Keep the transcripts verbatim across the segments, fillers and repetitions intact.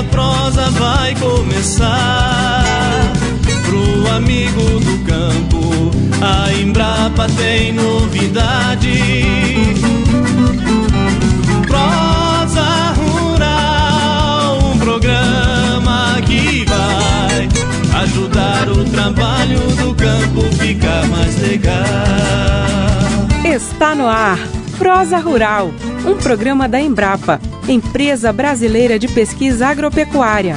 a prosa vai começar. Pro amigo do campo, a Embrapa tem novidade. Prosa Rural, um programa que vai ajudar o trabalho do campo ficar mais legal. Está no ar, Prosa Rural, um programa da Embrapa, Empresa Brasileira de Pesquisa Agropecuária.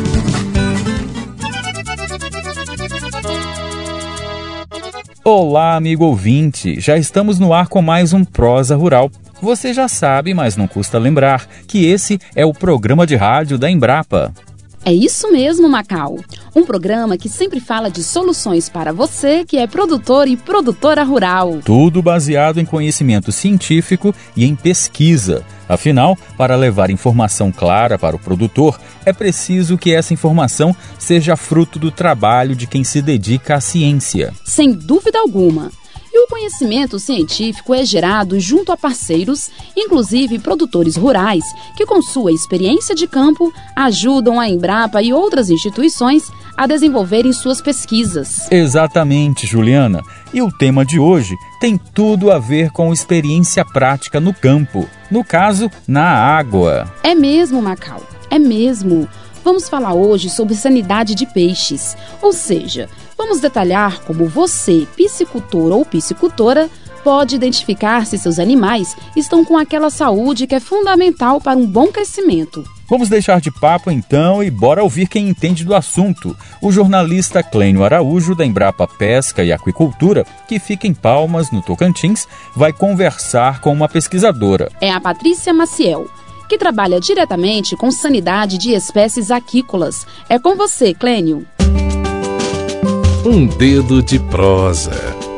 Olá, amigo ouvinte! Já estamos no ar com mais um Prosa Rural. Você já sabe, mas não custa lembrar, que esse é o programa de rádio da Embrapa. É isso mesmo, Macau. Um programa que sempre fala de soluções para você que é produtor e produtora rural. Tudo baseado em conhecimento científico e em pesquisa. Afinal, para levar informação clara para o produtor, é preciso que essa informação seja fruto do trabalho de quem se dedica à ciência. Sem dúvida alguma. E o conhecimento científico é gerado junto a parceiros, inclusive produtores rurais, que com sua experiência de campo ajudam a Embrapa e outras instituições a desenvolverem suas pesquisas. Exatamente, Juliana. E o tema de hoje tem tudo a ver com experiência prática no campo. No caso, na água. É mesmo, Macau. É mesmo. Vamos falar hoje sobre sanidade de peixes, ou seja, vamos detalhar como você, piscicultor ou piscicultora, pode identificar se seus animais estão com aquela saúde que é fundamental para um bom crescimento. Vamos deixar de papo então e bora ouvir quem entende do assunto. O jornalista Clênio Araújo, da Embrapa Pesca e Aquicultura, que fica em Palmas, no Tocantins, vai conversar com uma pesquisadora. É a Patrícia Maciel, que trabalha diretamente com sanidade de espécies aquícolas. É com você, Clênio. Um dedo de prosa.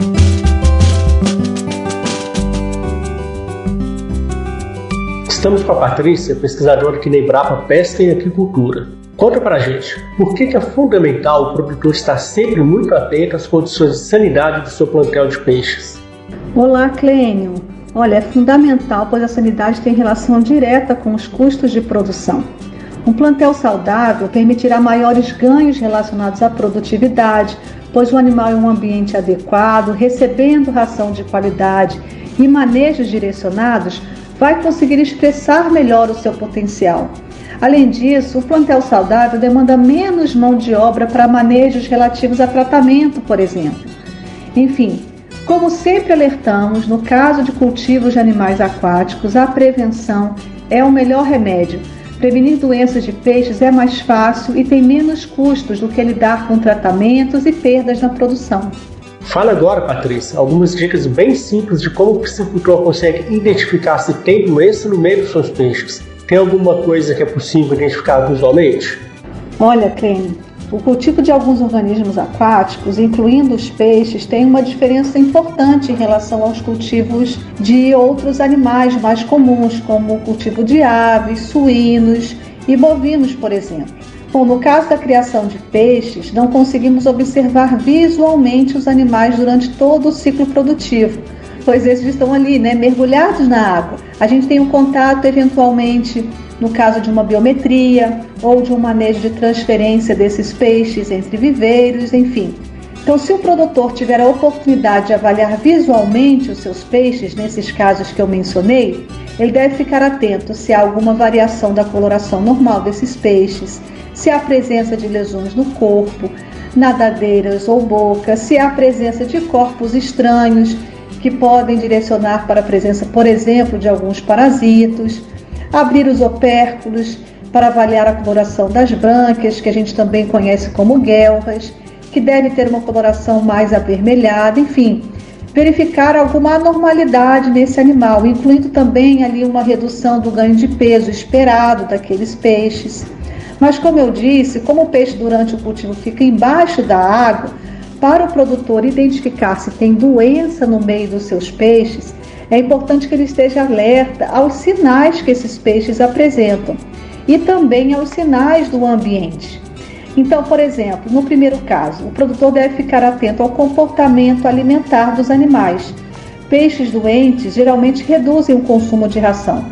Estamos com a Patrícia, pesquisadora aqui na Embrapa Pesca e Aquicultura. Conta pra gente, por que, que é fundamental o produtor estar sempre muito atento às condições de sanidade do seu plantel de peixes? Olá, Clênio. Olha, é fundamental, pois a sanidade tem relação direta com os custos de produção. Um plantel saudável permitirá maiores ganhos relacionados à produtividade, pois o animal em um ambiente adequado, recebendo ração de qualidade e manejos direcionados, vai conseguir expressar melhor o seu potencial. Além disso, o plantel saudável demanda menos mão de obra para manejos relativos a tratamento, por exemplo. Enfim, como sempre alertamos, no caso de cultivos de animais aquáticos, a prevenção é o melhor remédio. Prevenir doenças de peixes é mais fácil e tem menos custos do que lidar com tratamentos e perdas na produção. Fala agora, Patrícia, algumas dicas bem simples de como o piscicultor consegue identificar se tem doença no meio dos seus peixes. Tem alguma coisa que é possível identificar visualmente? Olha, Clênio, o cultivo de alguns organismos aquáticos, incluindo os peixes, tem uma diferença importante em relação aos cultivos de outros animais mais comuns, como o cultivo de aves, suínos e bovinos, por exemplo. Bom, no caso da criação de peixes, não conseguimos observar visualmente os animais durante todo o ciclo produtivo, pois eles estão ali, né, mergulhados na água. A gente tem um contato, eventualmente, no caso de uma biometria ou de um manejo de transferência desses peixes entre viveiros, enfim. Então, se o produtor tiver a oportunidade de avaliar visualmente os seus peixes, nesses casos que eu mencionei, ele deve ficar atento se há alguma variação da coloração normal desses peixes, se há presença de lesões no corpo, nadadeiras ou boca, se há presença de corpos estranhos que podem direcionar para a presença, por exemplo, de alguns parasitos, abrir os opérculos para avaliar a coloração das brânquias, que a gente também conhece como guelras, que deve ter uma coloração mais avermelhada, enfim, verificar alguma anormalidade nesse animal, incluindo também ali uma redução do ganho de peso esperado daqueles peixes. Mas, como eu disse, como o peixe durante o cultivo fica embaixo da água, para o produtor identificar se tem doença no meio dos seus peixes, é importante que ele esteja alerta aos sinais que esses peixes apresentam e também aos sinais do ambiente. Então, por exemplo, no primeiro caso, o produtor deve ficar atento ao comportamento alimentar dos animais. Peixes doentes geralmente reduzem o consumo de ração.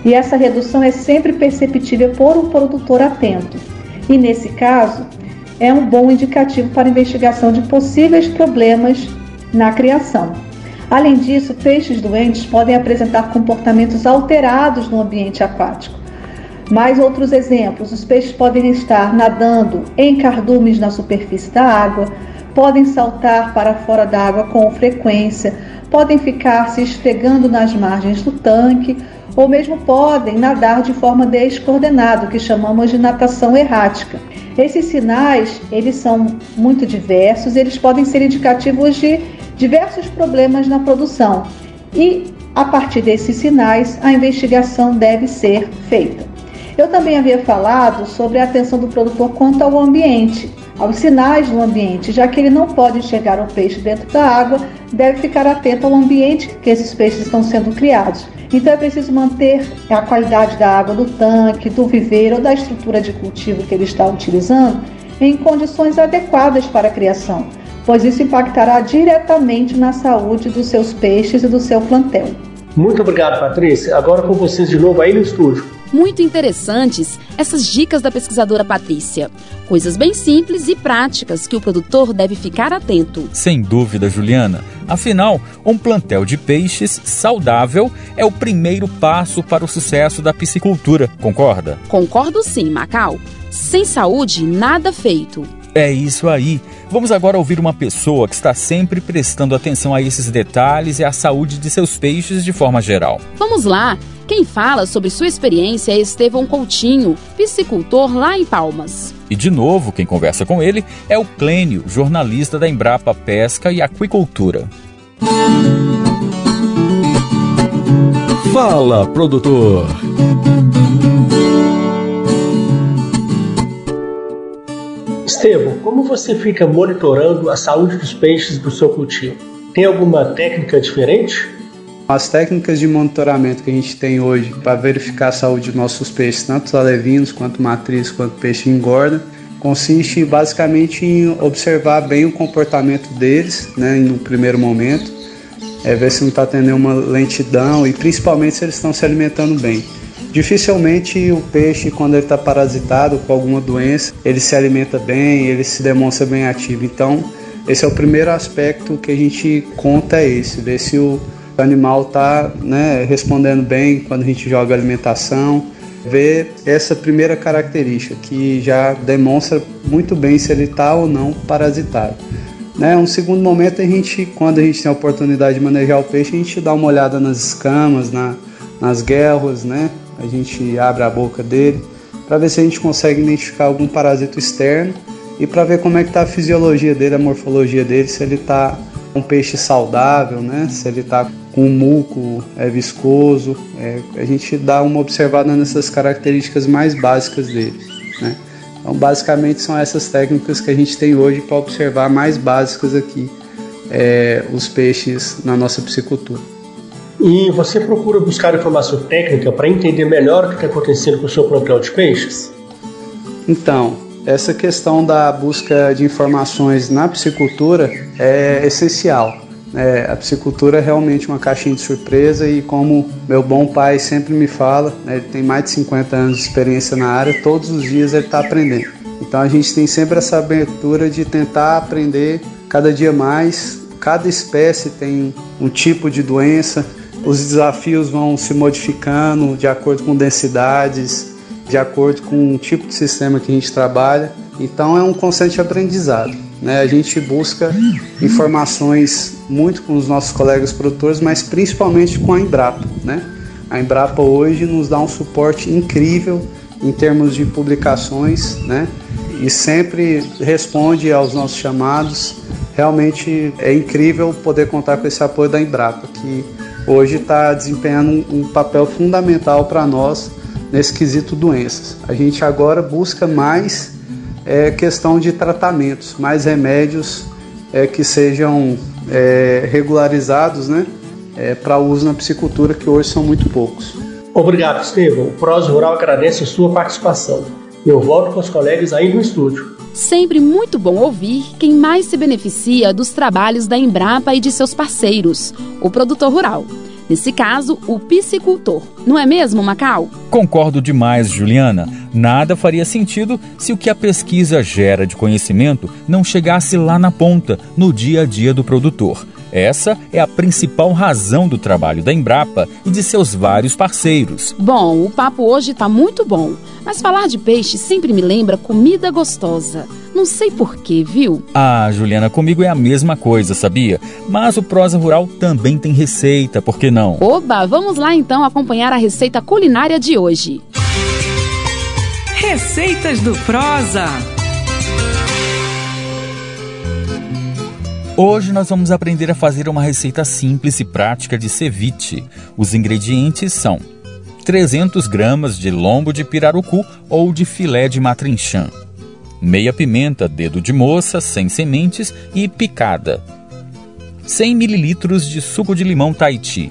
E essa redução é sempre perceptível por um produtor atento. E nesse caso, é um bom indicativo para a investigação de possíveis problemas na criação. Além disso, peixes doentes podem apresentar comportamentos alterados no ambiente aquático. Mais outros exemplos: os peixes podem estar nadando em cardumes na superfície da água, podem saltar para fora da água com frequência, podem ficar se esfregando nas margens do tanque, ou mesmo podem nadar de forma descoordenada, o que chamamos de natação errática. Esses sinais, eles são muito diversos, eles podem ser indicativos de diversos problemas na produção e, a partir desses sinais, a investigação deve ser feita. Eu também havia falado sobre a atenção do produtor quanto ao ambiente, aos sinais do ambiente, já que ele não pode enxergar o peixe dentro da água, deve ficar atento ao ambiente que esses peixes estão sendo criados. Então é preciso manter a qualidade da água do tanque, do viveiro ou da estrutura de cultivo que ele está utilizando em condições adequadas para a criação, pois isso impactará diretamente na saúde dos seus peixes e do seu plantel. Muito obrigado, Patrícia. Agora com vocês de novo aí no estúdio. Muito interessantes essas dicas da pesquisadora Patrícia. Coisas bem simples e práticas que o produtor deve ficar atento. Sem dúvida, Juliana. Afinal, um plantel de peixes saudável é o primeiro passo para o sucesso da piscicultura, concorda? Concordo sim, Macau. Sem saúde, nada feito. É isso aí. Vamos agora ouvir uma pessoa que está sempre prestando atenção a esses detalhes e à saúde de seus peixes de forma geral. Vamos lá. Quem fala sobre sua experiência é Estevão Coutinho, piscicultor lá em Palmas. E de novo, quem conversa com ele é o Clênio, jornalista da Embrapa Pesca e Aquicultura. Fala, produtor! Estevão, como você fica monitorando a saúde dos peixes do seu cultivo? Tem alguma técnica diferente? As técnicas de monitoramento que a gente tem hoje para verificar a saúde dos nossos peixes, tanto os alevinos, quanto matriz, quanto peixe engorda, consiste basicamente em observar bem o comportamento deles, né, no primeiro momento, é, ver se não está tendo uma lentidão e principalmente se eles estão se alimentando bem. Dificilmente o peixe, quando ele está parasitado com alguma doença, ele se alimenta bem, ele se demonstra bem ativo. Então, esse é o primeiro aspecto que a gente conta, é esse, ver se o O animal está, né, respondendo bem quando a gente joga alimentação, ver essa primeira característica que já demonstra muito bem se ele está ou não parasitado. Né, um segundo momento, a gente, quando a gente tem a oportunidade de manejar o peixe, a gente dá uma olhada nas escamas, na, nas guelras, né, a gente abre a boca dele para ver se a gente consegue identificar algum parasito externo e para ver como é que está a fisiologia dele, a morfologia dele, se ele está um peixe saudável, né? Se ele está com um muco é, viscoso, é, a gente dá uma observada nessas características mais básicas dele, né? Então, basicamente, são essas técnicas que a gente tem hoje para observar mais básicas aqui, é, os peixes na nossa piscicultura. E você procura buscar informação técnica para entender melhor o que está acontecendo com o seu plantel de peixes? Então, essa questão da busca de informações na piscicultura é essencial. É, a piscicultura é realmente uma caixinha de surpresa e, como meu bom pai sempre me fala, né, ele tem mais de cinquenta anos de experiência na área, todos os dias ele está aprendendo. Então a gente tem sempre essa abertura de tentar aprender cada dia mais. Cada espécie tem um tipo de doença, os desafios vão se modificando de acordo com densidades, de acordo com o tipo de sistema que a gente trabalha. Então é um constante aprendizado, né? A gente busca informações muito com os nossos colegas produtores, mas principalmente com a Embrapa, né? A Embrapa hoje nos dá um suporte incrível em termos de publicações, né? E sempre responde aos nossos chamados. Realmente é incrível poder contar com esse apoio da Embrapa, que hoje está desempenhando um papel fundamental para nós nesse quesito doenças. A gente agora busca mais é, questão de tratamentos, mais remédios é, que sejam é, regularizados, né, é, para uso na piscicultura, que hoje são muito poucos. Obrigado, Estevão. O Prosa Rural agradece a sua participação. Eu volto com os colegas aí no estúdio. Sempre muito bom ouvir quem mais se beneficia dos trabalhos da Embrapa e de seus parceiros, o produtor rural. Nesse caso, o piscicultor. Não é mesmo, Macau? Concordo demais, Juliana. Nada faria sentido se o que a pesquisa gera de conhecimento não chegasse lá na ponta, no dia a dia do produtor. Essa é a principal razão do trabalho da Embrapa e de seus vários parceiros. Bom, o papo hoje tá muito bom, mas falar de peixe sempre me lembra comida gostosa. Não sei porquê, viu? Ah, Juliana, comigo é a mesma coisa, sabia? Mas o Prosa Rural também tem receita, por que não? Oba, vamos lá então acompanhar a receita culinária de hoje. Receitas do Prosa. Hoje nós vamos aprender a fazer uma receita simples e prática de ceviche. Os ingredientes são trezentas gramas de lombo de pirarucu ou de filé de matrinchã, meia pimenta dedo de moça sem sementes e picada, cem mililitros de suco de limão Tahiti,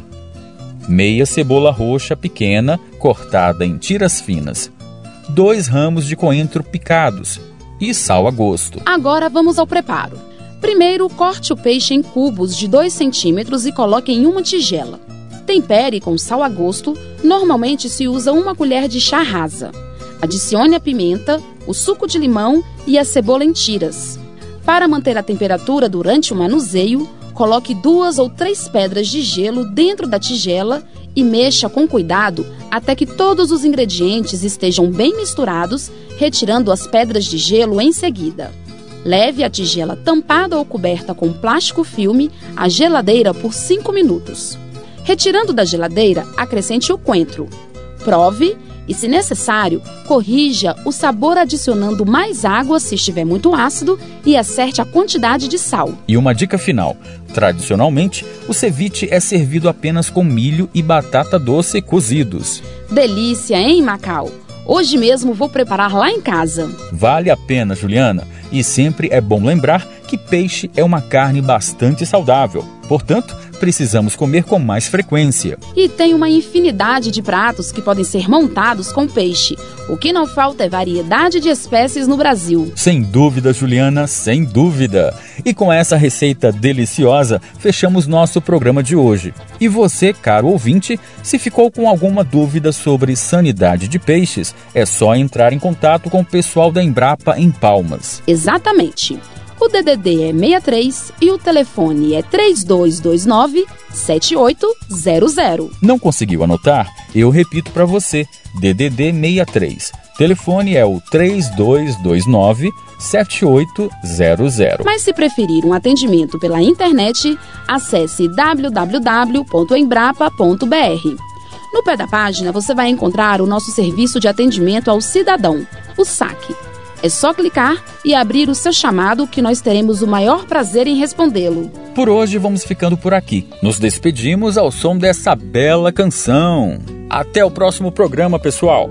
meia cebola roxa pequena cortada em tiras finas, dois ramos de coentro picados e sal a gosto. Agora vamos ao preparo. Primeiro, corte o peixe em cubos de dois centímetros e coloque em uma tigela. Tempere com sal a gosto, normalmente se usa uma colher de chá rasa. Adicione a pimenta, o suco de limão e a cebola em tiras. Para manter a temperatura durante o manuseio, coloque duas ou três pedras de gelo dentro da tigela e mexa com cuidado até que todos os ingredientes estejam bem misturados, retirando as pedras de gelo em seguida. Leve a tigela tampada ou coberta com plástico filme à geladeira por cinco minutos. Retirando da geladeira, acrescente o coentro. Prove e, se necessário, corrija o sabor adicionando mais água se estiver muito ácido e acerte a quantidade de sal. E uma dica final. Tradicionalmente, o ceviche é servido apenas com milho e batata doce cozidos. Delícia, hein, Macau? Hoje mesmo vou preparar lá em casa. Vale a pena, Juliana. E sempre é bom lembrar que peixe é uma carne bastante saudável. Portanto, precisamos comer com mais frequência. E tem uma infinidade de pratos que podem ser montados com peixe. O que não falta é variedade de espécies no Brasil. Sem dúvida, Juliana, sem dúvida. E com essa receita deliciosa, fechamos nosso programa de hoje. E você, caro ouvinte, se ficou com alguma dúvida sobre sanidade de peixes, é só entrar em contato com o pessoal da Embrapa em Palmas. Exatamente. O D D D é sessenta e três e o telefone é três dois dois nove, sete oito zero zero. Não conseguiu anotar? Eu repito para você. D D D sessenta e três. Telefone é o três dois dois nove, sete oito zero zero. Mas se preferir um atendimento pela internet, acesse w w w ponto embrapa ponto b r. No pé da página você vai encontrar o nosso serviço de atendimento ao cidadão, o SAC. É só clicar e abrir o seu chamado que nós teremos o maior prazer em respondê-lo. Por hoje vamos ficando por aqui. Nos despedimos ao som dessa bela canção. Até o próximo programa, pessoal.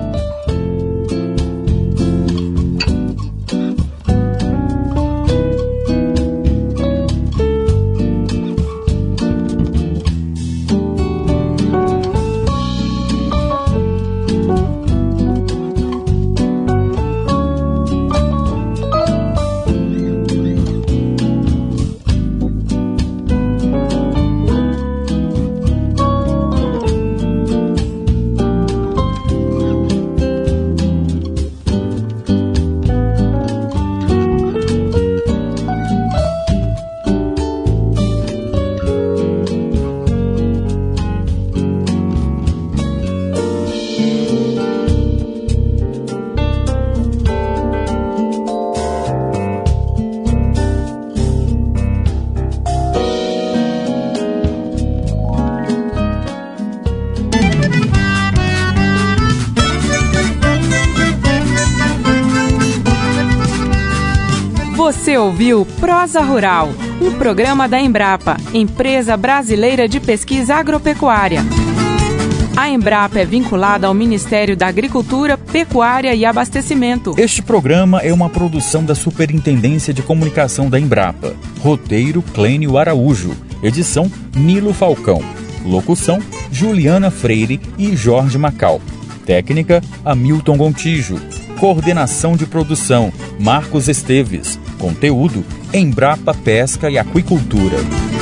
Você ouviu Prosa Rural, um programa da Embrapa, Empresa Brasileira de Pesquisa Agropecuária. A Embrapa é vinculada ao Ministério da Agricultura, Pecuária e Abastecimento. Este programa é uma produção da Superintendência de Comunicação da Embrapa. Roteiro Clênio Araújo. Edição Nilo Falcão. Locução Juliana Freire e Jorge Macau. Técnica Hamilton Gontijo. Coordenação de produção Marcos Esteves. Conteúdo Embrapa Pesca e Aquicultura.